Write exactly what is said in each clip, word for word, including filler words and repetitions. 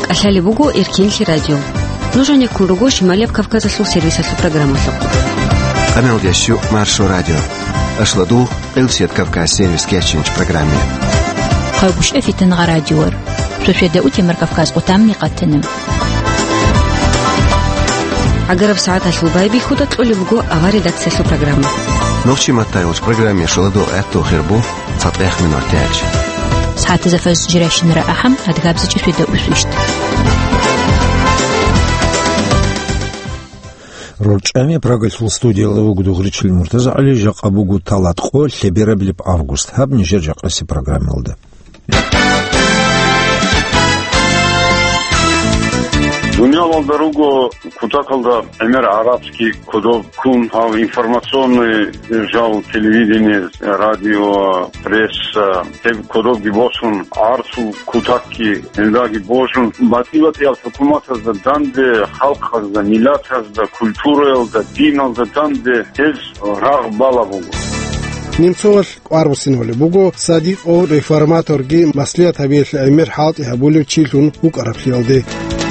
Ахали бугу Иркинли радио. Нужен куругу Шималия Кавказа сул сервиса су программа су. Канал Ящу Маршу радио. Ашладу Элсет Кавказ сервис кечинч программе. Хайбуш эфитен радиор. Шушеда утимер Кавказ утамни каттенем. Агаров саат ашлубай бихуда тли бугу ава редакция су программа. Новчи матайлш программе шладу этто хербу фатех минутяч. ساعات زفاز جراشن رأحم هتجابز جسودا وسوشت. رجعمي براغل студия лавугду гричил Муртаза али жак абугу талат қол лебераблип август хаб нижер жакаси программалда. Думал дорогу кутакалда эмер арабский кодов кун хав информационный жал телевидение радио пресса теб кодов гибосун арсу кутаки эндаги божун бативат ял хукумата за данде халк за миллат за культура за дин за данде тез раг балаву نمسول قاربسينولي بوجو صديق أو ريفورماتور جي مسلية هبيل أمير حاط يهبولو تشيلون وقرب خيالده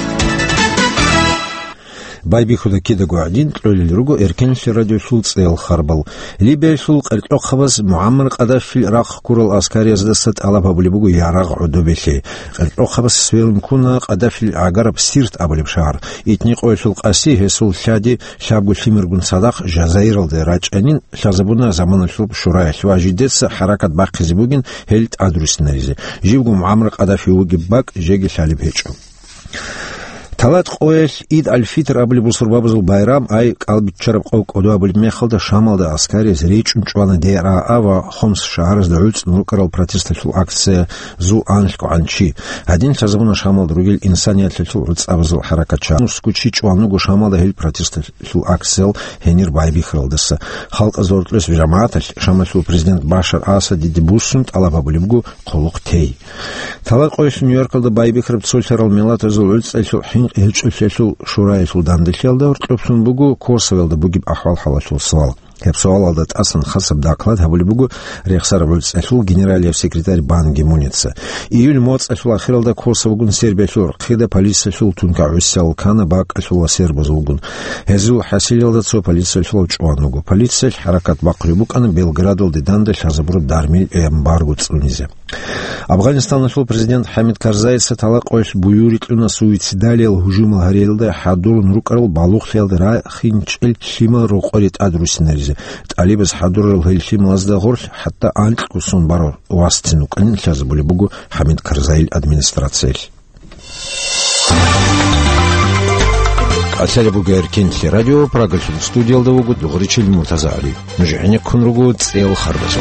بايبي خدا كده قاعدين تقول الرجو إركنش راديو سول صيل خربل ليبيا سول قرق خبز معمر قداش في العراق كور العسكري زدست على بابلي بقول يعرق عدو بشي قرق خبز سويل مكونا قداش في العقرب سيرت أبلي بشهر يتنيق أول سول قاسي هسول شادي شاب في مرجون صداق جزائر الدراج أنين شازبونا زمان الشرب شراء شواجدس حركة باقي زبوجين هلت أدرس نريزه جيبوا معمر قداش في وجب باك جيجي شالب هيجو تلات قويش إيد الفطر قبل بصر بابزل بايرام أي قلب تشرب قوك قدوا قبل ميخل ده شامل ده عسكري زريج انشوانا ديرا أوا خمس شهرز ده عدس نركر البروتست في الأكس زو أنشكو عنشي هادين شازبونا شامل ده رجل إنسانيات في عدس أبزل حركة شا نسكوشي شوانوغو شامل ده هيل بروتست في الأكسل هنير باي بيخرل دسا خلق أزورت لس بجماعات شامل في البريزيدنت باشر آسد دي دبوسنت على بابليبغو قلق تي تلات قويش نيويورك ده باي بيخرب تسولتر الميلات أزل عدس ألشو حين هيلشو شوراي سودان دشيلدا ورطلبسون بوغو كورسويلدا بوغيب أحوال حالشو سوال هب سوال алдат أصلا خاصب داكلاد هبولي بوغو ريخسار بولس أشول جنراليا سكرتاري بان جيمونيتسا إيول موتس أشول أخيرالدا كورسوغون سيربي أشول قيدا بوليس أشول تونكا عسال كان باك أشول سيربازوغون هزو حاسيلدا تسو بوليس أشول جوانوغو بوليس حركات باقريبوك أنا بلغرادل ديداندا شازبرو دارميل эмбарго цунизе أفغانستان أشول президент حامد كارزاي ستلاق ويش بيوريت لنا سويتسيداليا الهجوم الهريلدا حدور نروكرل بالوخ خيالدا را خينچل شيمال روقريت أدروسنريزه تعليبز حدور الهيلشي مازدا غورش حتى أنت كوسون بارو واستنوك أن شازبولي بوغو حامد كارزاي الأدمينستراتسيل أسأل بوغير كنتلي راديو براغلشن ستوديال دوغو دغريشي المرتزا علي نجعني كنرغو تسيل خربزو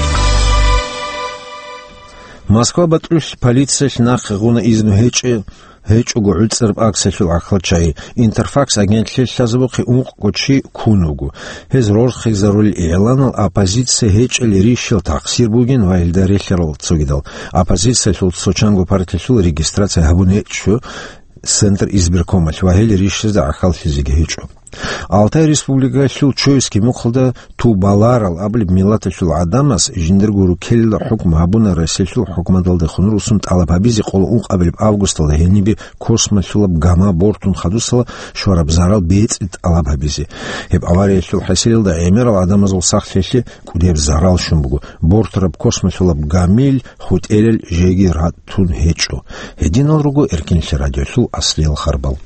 موسكوا بطلوش полиция ناخغونا إذن هيج هيج وقعد سرب أكسل في العقل شيء إنترفاكس أجنتلي شازبوقي أمق قدشي كونوغو هز رول خيزارول الإعلان الأبازيتسي هيج اللي ريشل تقصير بوغين وإلداري شرول تسوغيدل أبازيتسي شل تسوچانغو بارتيشل ريجسترация هبونيت شو Центр избиркома Швахели решил ахал физики хичо. Алтай республика шул чойски мухлда ту баларал абли милата шул адамас жиндергуру келла хукм абуна расил хукмадалда хунрусунт алабабизи қол уқ абли августалда хениби косма шулаб гама бортун хадусала шораб зарал бейцит алабабизи. Хеб авария шул хасилда эмерал адамазул сахшеши кудеб зарал шумбугу бортраб косма шулаб гамил хут элел жеги ратун хичо. Един алругу эркинши радио шул аслил харбал.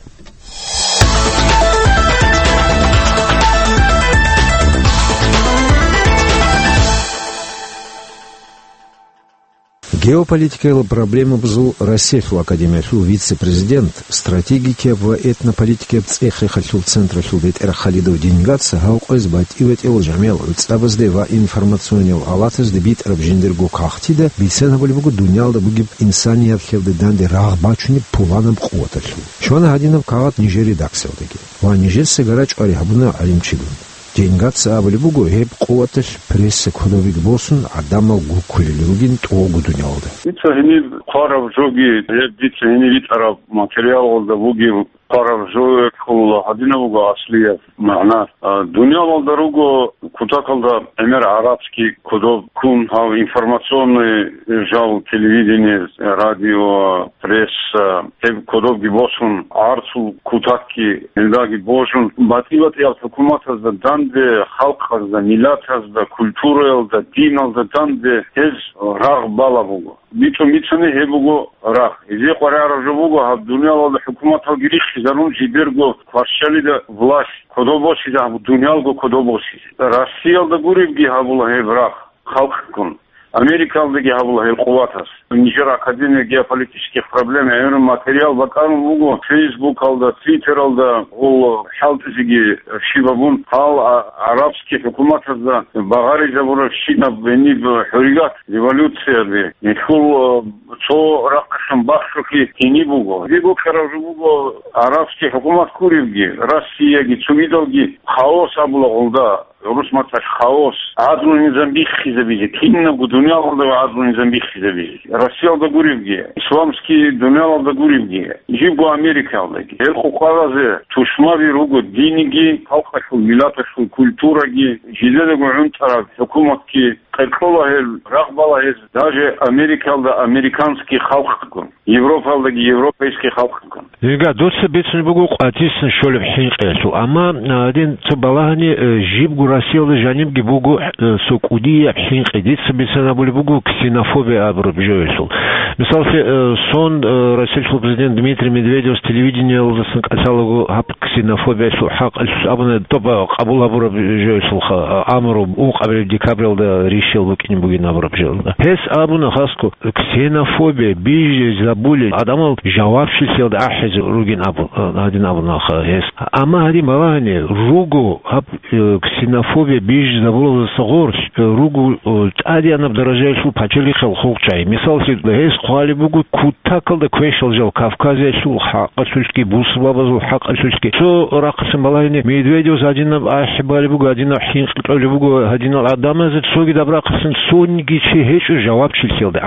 Геополитика проблема бзу Российскую академию шул вице-президент стратегики в этнополитике цехи хачул центра шул бет эрхалидов деньгаться хауқыз бат ивет ил жамел уцабызды ва информационел алатыз дебит рабжиндергу кахтида бисена болбугу дунялда бугиб инсаният хевде данде рагбачуни пуланам қуаташу шуана гадинов кагат нижер редакциялдаги ва нижер сигарач ари хабуна алимчигун деньгаться абылбугу хеп қуаташ пресса кодовик болсын адамал гукулилугин тогу дунялда итсахини қарав жоги ебдитсахини витарав материал олда буги Паравжоек хул Адинавуга Аслиев Мана Дуня Валдаруго Кутакалда Эмер арабский кодов кун хав информационный жал телевидение, радио, пресса, тем кодов гибосун арцу кутаки элдаги божун бативат я хукуматазда данде халқазда миллатазда культуралда диналда данде ез раг балавуго бито мицане хебуго раг изе қарар жовуго хав дуня валда хукуматал гириш зарун жиберго кваршалида власть кодобоси да дунялго кодобоси Россиялда гурибги хавула хевраг халқкун Америкалдagi хавула хелқуватас Нижер академия геополитических проблем я материал бакарум буго Facebook алда Twitter алда ол халтизиги шибабун хал арабский хукуматазда багари жабура шина бени хуригат революция бе нихул цо ракшам бахшуки тини буго диго каражу буго арабский хукумат куривги Россияги цумидалги хаос абула олда Русматаш хаос адну низамбихи забизи кинна бу дуня алда адну низамбихи забизи Россия алда гуривги исламский дуня алда гуривги жибу Америка алдаги эл хукаразе тушмави руго диниги халқашул миллаташул культураги жидедегу унтара хукуматки қайқола хел рахбала хез даже Америка алда американский халқкун Европа алдаги европейский халқкун Ега доца бецни бугу қатисн шолев хинқесу ама один цабалани жибгу Россия алда жанибги бугу сокудия хинқедица бецна були бугу ксенофобия абрубжоесул Мисалсе сон российский президент Дмитрий Медведев с телевидения алдасын касалогу хап ксенофобия су хақ абуна тоба қабул абрубжоесул амру уқ абрил декабрилда решил выкинем бугин абрубжоесул Хес абуна хаску ксенофобия бижи забули адамал жавабшил селда ахез ругин абу один абуна хес ама хади малахани ругу хап ксенофобия бижи забула сагор ругу ади анаб даражаесул пачели хел хулчай мисалсе хес қали бугу кутакалда квешал жал Кавказесул хақасушки бусбабазул хақасушки со рақсын малахани Медведев адинаб ахибали бугу адинаб хинқли бугу адинал адамазет соги дабрақсын сонги чи хешу жавабшил селда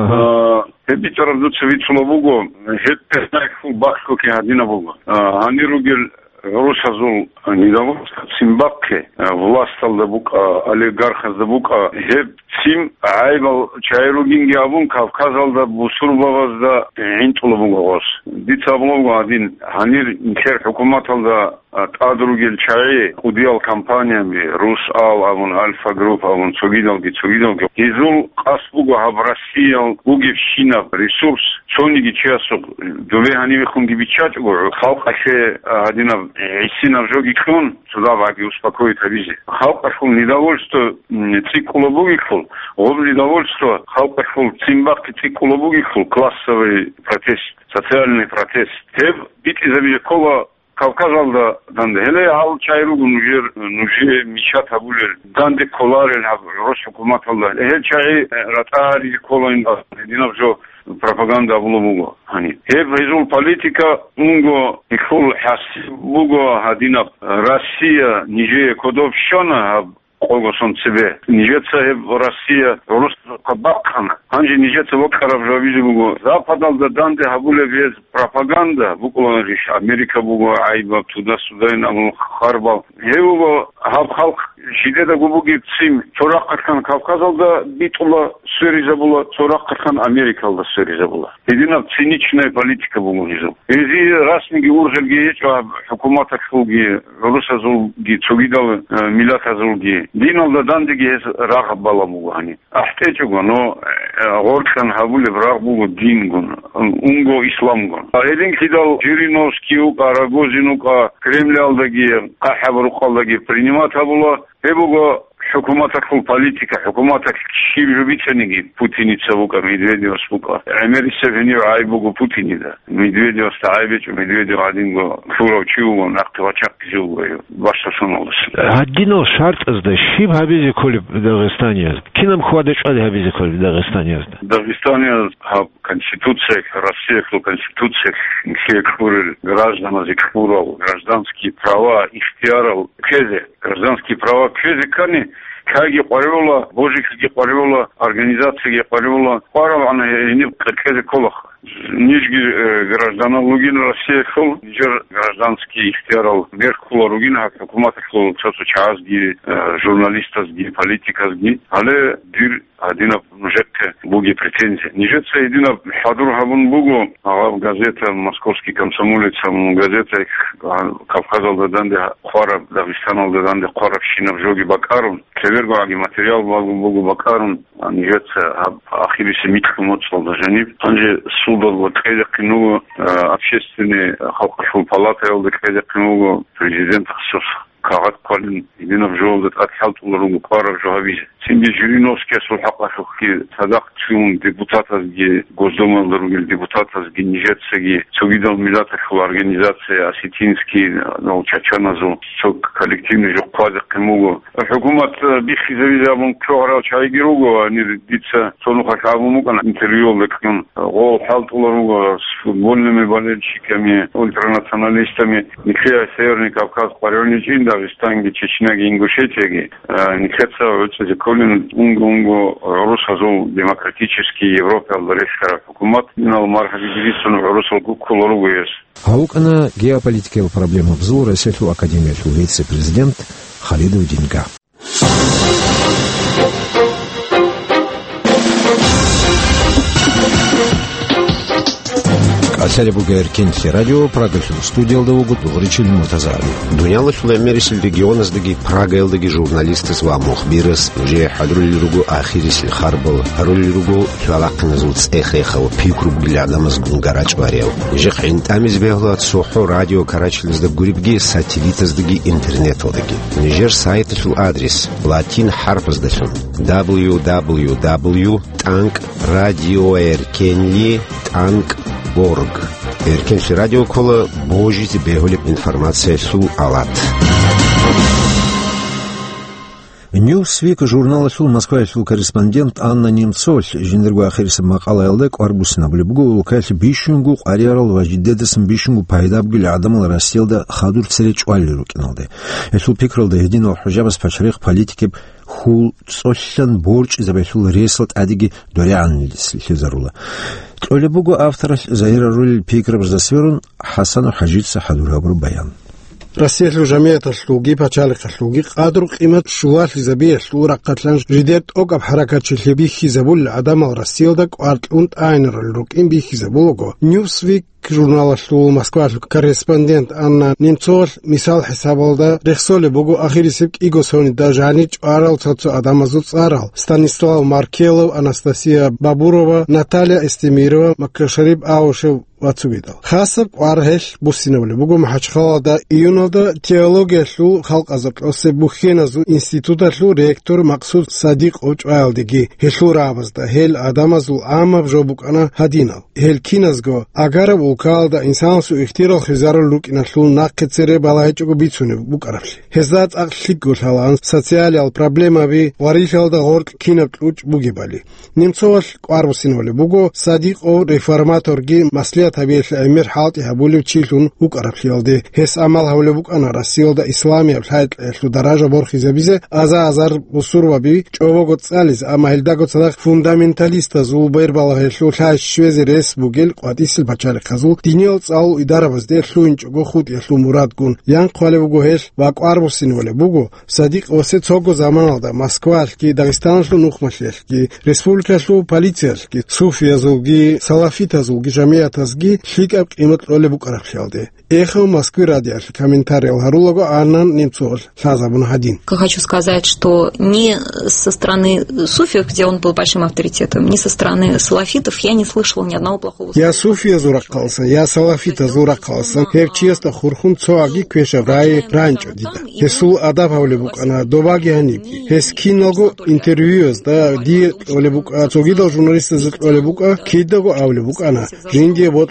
ахр Ебитаров дуца вицула буго, хетте найху бахко ке адина буго. Ани ругел Русазул недовольство Цимбабке, власть алда бука, олигарх да бука, хеп цим айбал чайругинги абун Кавказ алда бусурбавазда интула буго гос. Дица буго один ханир нхер хукумат алда Адругел чай, худиал компаниями, Русал, абун Альфа групп, абун Цугидалги, Цугидалги. Изул асбуго хаб Россиял, буги вшина ресурс, цониги часу, дове ханиве хунги бичат, халк аше адина Исина в жоги кун, сюда ваги успокоит авизи. Халкашул недовольство цикулобугихул, он недовольство халкашул цимбакки цикулобугихул, классовый протест, социальный протест. Теб бити забиякова Кавказ алда данде hele al çayrugu nujer nuje michat habulel dande kolarel hab Rus hukumat alda hele çayı ratari koloin dinavjo propaganda bulubugo hani hep rezul politika ungo ikul has bugo hadina Россия nije kodovshona hab Колгосон себе. Нижеца Россия, Рус Кабакхана. Анжи нижеца вокарав жавизи буго. Запад алда данде хабуле без пропаганда. Букулан риш Америка буго айба туда-сюда инаму харбал. Евуго хаб халк шидеда губуги цим. Цорак катхан Кавказ алда битула сөриза була. Цорак катхан Америка алда сөриза була. Едина циничная политика буго низу. Ези расмиги уржелги ечва хукумата шулги, Русазулги, Цугидал, Милатазулги. Диналда дандиги ез раг баламуго хани. Ахтечуго, но горхан хабуле врагбуго дингун, унго исламгун. Един кидал Жириновский ука, Рогозин ука, Кремль алдаги, Кахаб рухалдаги принимат хабула, эбуго Hukumatakul politika, hukumatak şivjubitsenigi Putiniца vuka, Medvedeva svuka. Emeri seveni aybugu Putinida. Medvedeva staaybeçu, Medvedeva adingo Furov çivugo, naktivachak zivugo. Başta son olası. Hadino şart azda şib habizi kolib Dağıstan yazdı. Kinam hvadeç adi habizi kolib Dağıstan yazdı. Дагестан yazdı. Конституция, Россия, Конституция, все курил граждан, курил гражданские права, ихтиарил, кезе, гражданские права, кезе, кани, каги париола, божики париола, организации париола, парал, она не кезе колах. нижги граждана лугин Россия хол, нижер гражданский ихтиарал верх хула лугин, а хукумат хол цацу чазги, журналистазги, политиказги, але дир Адина мужекке буги претензии. Нижеца едина хадур хабун бугу, а газета «Московский комсомолец», газета Кавказал даданде хвара, Дагестанал даданде хвара шинав жоги бакарун, клеверго аги материал бугу бакарун, нижеца ахирисе митху моцал дажаниб. Анже судал вот кедекинугу, общественные халкашул палата елды кедекинугу, президент Хсус. Кагат калин идинав жолдат атхалт улару кара жавиз синди Жириновский сулхақашуки садақ чун депутатазги госдумалару депутатазги нижецеги цугидал милаташул организация осетинский научачаназу сок коллективный жоқпадық кемугу хукумат бихи завизабун кёрал чайгиругу они дица сонухашабумукан интервью лекн го халт улару с футбольными болельщиками ультранационалистами Никея Северный Кавказ парионичин Дагестанги, Чечняги, Ингушетияги, Никеца, Уцезеколин, Унгу-Унгу, Русазу, демократический Европа, Алдарешкара, Хукумат, Нинал Мархаги, Дивицун, Русалку, Кулоругу, ес. Хаукана геополитикал проблема взора, Сету Академия, вице-президент Халидов Динга. Асаре бугер кенти радио Прага студия Алдаугу Тугричил Мутазари. Дуняла сулемерис региона сдаги Прага елдаги журналисты с вамох бирас уже хадрули ругу ахирис харбал харули ругу хвалакна зулц эхехал пикру глядам с гунгарач варел. Же хинтами збегла сухо радио Карачил сдаг гурибги сателлита сдаги интернет одаги. Нижер сайт сул адрес латин харп сдашун дабл ю дабл ю дабл ю танк радио эркенли танк Борг. Эркенши радио кола божити беголеп информация сул алат. Ньюсвик журнала сул Москва сул корреспондент Анна Немцов жинергу ахириса мақала елдек арбусина блибгу улкайс бишунгу ариарал важидедесин бишунгу пайдабгил адамал расселда хадур цереч уаллиру киналды. Эсул пикралда едино хужабас пачарих политикеб хул цоллан борч забайсул ресалт адиги дорианлис лизарула. Олебугу автор Заира Руль Пикраб засверун Хасану Хаджица Хадурабру Баян. Рассеял жамият слуги пачали слуги قادر قيمة شوال زبير سورة قتلان جديد أوقف حركة شلبي خزبول عدم الرسيل دك وارت أنت عينر الركين بخزبولغو نيوسويك журнала что Москва корреспондент Анна Немцов мисал хисабалда рехсоле богу ахирисик игосони дажанич арал цацу адамазуц арал Станислав Маркелов, Анастасия Бабурова, Наталья Эстемирова, Макашариб Аушев вацувидал. Хасаб археш бусиновле богу махачхалда июнда теология шу халк азак осе бухеназу института шу ректор Максуд Садик очайлдиги хешурабазда хел адамазу ама жобукана хадинал хел киназго агара Укалда инсансу ихтирал хизару лук инашлу нақцере балаичуго бицуне букарafli. Хезат aqlligul халан социалиал проблемави варишалда горк кинап уч бугибали. Немцов qarvsinole буго Садик о реформаторги маслият хабил эмир халти хабулу чилун укарaflialde. Хес амал хавле букана расилда исламия хайт лу даража борхизабиze аза азар бусурваби чового цалис амалдаго цадак фундаменталиста зубер балахлу хаш швези рес бугел qatисил бачали Динел цау идарабас дер луинч го худ яслу мурад гун ян қвалев го хеш ва qarvsinole буго Садик осе цого заманалда Москва ки Дагестан шу нухмашлеш ки республика шу полиция ки суфия зулги салафита зулги жамият азги шикап қимат роле букарахшалде эхо Москвы радио комментариал харулого Аннан Немцов Шазабун Хадин. Хочу сказать, что ни со стороны суфиев, где он был большим авторитетом, ни со стороны салафитов я не слышала ни одного плохого слова. Я суфия зуракался, я салафита зуракался. Хев честно хурхун цоаги квеша рай ранчо дида. Хесул адаб авлебук ана добаги ханики. Хес киногу интервьюз да ди авлебук цогидал журналиста зет авлебук кидаго авлебук ана. Жинди вот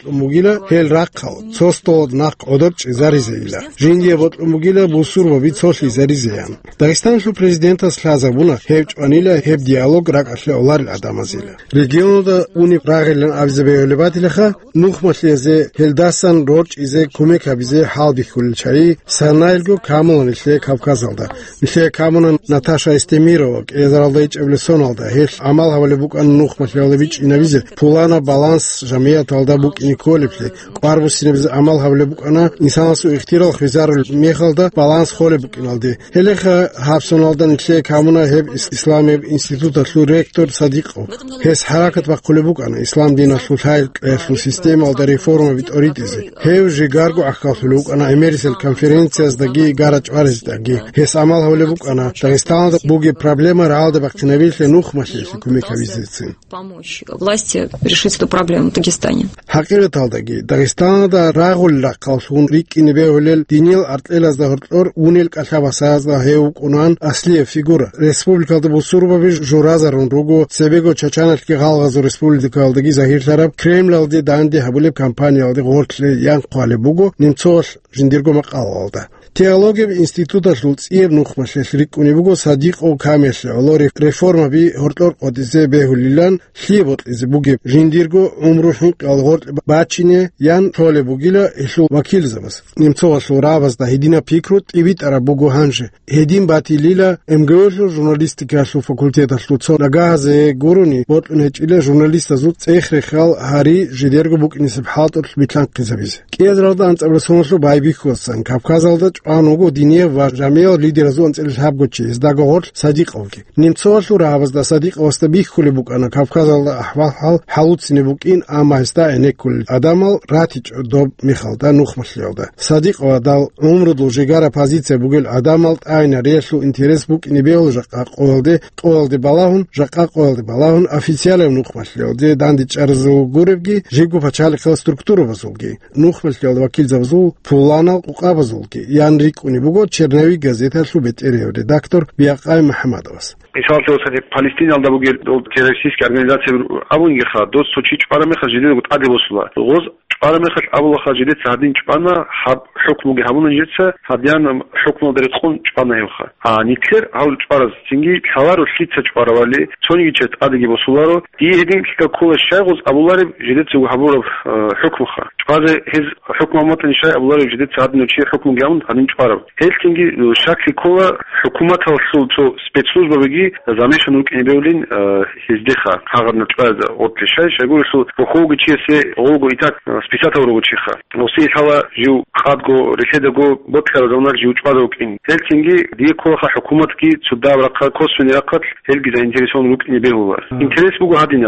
ботлумугила хел раққал цостод нақ одот чизаризеила жинге ботлумугила бусурва бит сосли заризеян Дагестан шу президента слазабуна хевч анила хев диалог рақашле олар адамазила регионда уни рағилан авзебеолебатилаха нухмашлезе хелдасан роч изе кумек абизе хал бихулчаи санайлго камонле Кавказалда нихе камон Наташа Истемирова Эзралдайч Эвлесоналда хеш амал хавалебук ан нухмашлевич инавизе пулана баланс жамия талдабук николепли Парвусинебз амал хавалебук ана инсанасу ихтирал хизарул мехалда баланс холебук иналди хелеха хавсоналдан нихе камона хеб исламев института шу ректор Садиқов хес харакат ва қулебук ана ислам дина шу хайл шу система алда реформа вит оритизе хев жигарго ахкафлук ана америсел конференция сдаги гарач арздаги хес амал хавалебук ана Дагестан буги проблема раалда бактинавиле нухмашле кумекавизицин помочь власти решить эту проблему в Дагестане хакирет алдаги Дагестанда рагулла қалшун рик инебеулел динил артлелазда хортор унел калхавасазда хеук унан асли фигура республикада бусурбаби журазарун руго себего чачаналки галгазу республикалдаги захир тараб Кремль алди данди хабулеб компания алди гортле ян қали буго немцол жиндирго мақалалда Теология института шулциев нухмашлеш рик унибуго Садиқов камешле олори реформа би хортлор одизе бехулилан хлебот из буги жиндирго умрушник алгорт бачине ян толе бугила эшу вакил забас немцова шуравас да хедина пикрут ивит арабуго ханже хедин батилила эмгошу журналистика шу факультета шлуцо лагазе гуруни вот нечиле журналиста зут цехрехал хари жидерго букнисиб хатор битлан қизабизе кедралдан цабрасоншу байбихосан Кавказалда Ануго дине ва жамео лидер зон цел хабгочи издагор Садиқовки немцова шуравас да Садиқов стабих хулебук ана Кавказалда ахвал халуцинебук ин амаста энекул адамал ратич доб михалда нухмашлеода Садиқова дал умру дулжигара позиция бугел адамал айна решу интерес бук небеол жақа қойлде қойлде балахун жақа қойлде балахун официалем нухмашлеоде данди чарзу гуревги жигу пачали хал структуру базулги нухмашлеода вакил завзул пуланал қуқабазулги Рик унибуго Черневи газета шубетерев редактор Биақай Махамадовас Мисал тосани Палестина алда бугел террористическая организация абунги ха дос сочи чпараме ха жидет гут адебосула гоз чпараме ха абула ха жидет садин чпана хаб хукмуги хабун житса хадян хукму дерет хун чпана юха а никер ал чпараз синги хавару шлица чпаравали сониги чет адеги босуларо ди един ка кула шагоз абулари жидет зу хабуров хукмуха чпазе хиз хукмаматан шай абулари жидет садин чи хукмуги хабун хадин чпарав хелкинги шакли кула хукумат ал сулцо спецслужба беги замешан укнебеулин хиздеха хагарна чпаза отлишай шагур су хогу чесе ого итак списата ого чиха но се сала жу хадго решедego боткара зонар жу чпаза укин хелкинги ди коха хукумат ки суда рақа косвени рақат хелги заинтересон укнебеула интерес буго хадина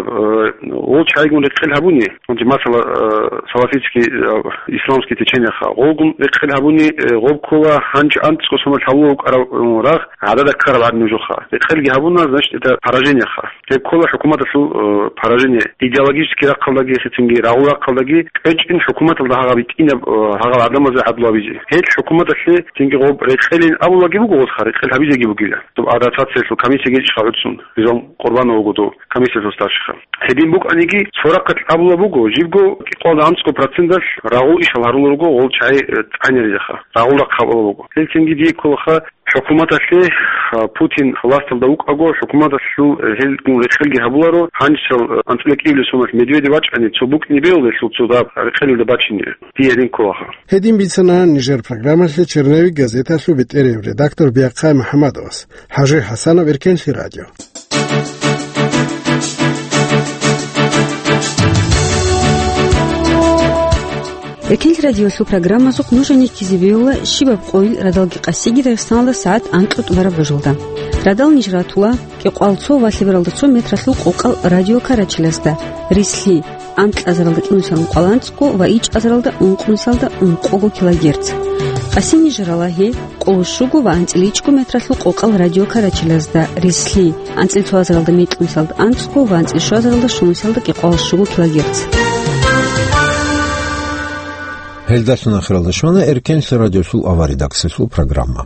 ол чайгун рекхел хабуни он масала салафитский исламский течение ха огун рекхел хабуни гобкова ханч ант косомал хаву рах адада карабад нужуха рекхел габуна значит это поражение ха те кола хукумата су поражение идеологически рақалдаги сетинги раула рақалдаги эчин хукумата дага битина хага адама за адлавизи хет хукумата се тинги гоб рекхелин абулаги буго хар рекхел хабизи гибу гила то адатат се комиссия геч хавцун бизом қурбан огудо комиссия состашха хедин бук аниги сорақат абула буго живго қола амско проценташ рау ишаларулуго ол чай айнериха раула қабул буго тинги ди колха хукумата се Путин власталда укаго хукумата шу хелгун рекхелги хабуларо ханчал антулекивле сумат медведевач ани цубук небеуле шу цуда рекхелуле бачине диерин колаха хедин бицана нижер программашле Черневи газета шу бетерев редактор Биақай Махамадовас Хажи Хасанов Иркенши радио Эркенли радиосу программа сук нужани кизивеула шибаб қойл радалги қасиги Дагестаналда саат антлут вараважулда. Радал нижратула ки қуалцо ва либералдацо метраслу қоқал радио карачиласда. Рисли антл азаралда кинусалун қуаланцко ва ич азаралда унқунсалда унқого килогерц. Қаси нижралаги қолушугу ва антличку метраслу қоқал радио карачиласда. Рисли антлицо азаралда метунсалда антско ва антлишу азаралда шунсалда ки қуалшугу килогерц. Heldasun axıraldışmana Erkenli radiosul ava redaksiyasul programma.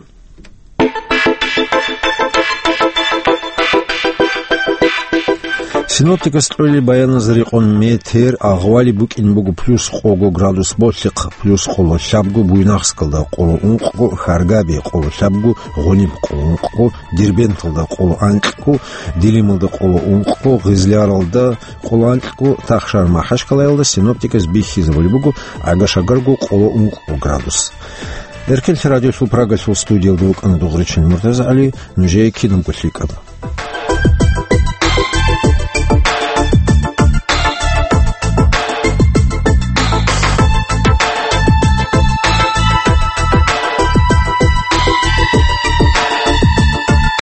Синоптика строили баяна зарикон метр, агвали букин бугу плюс қого градус болсиқ, плюс қоло шабгу буйнақскалда қоло унқу, харгаби қоло шабгу, ғоним қоло унқу, дербенталда қоло анқу, дилималда қоло унқу, ғизляралда қоло анқу, тақшар махашкалайлда синоптика сбихи завали бугу, агашагаргу қоло унқу градус. Эркен радио сул Прага сул студия вдруг анадугричен Муртаза Али, нужей кином кусликаба.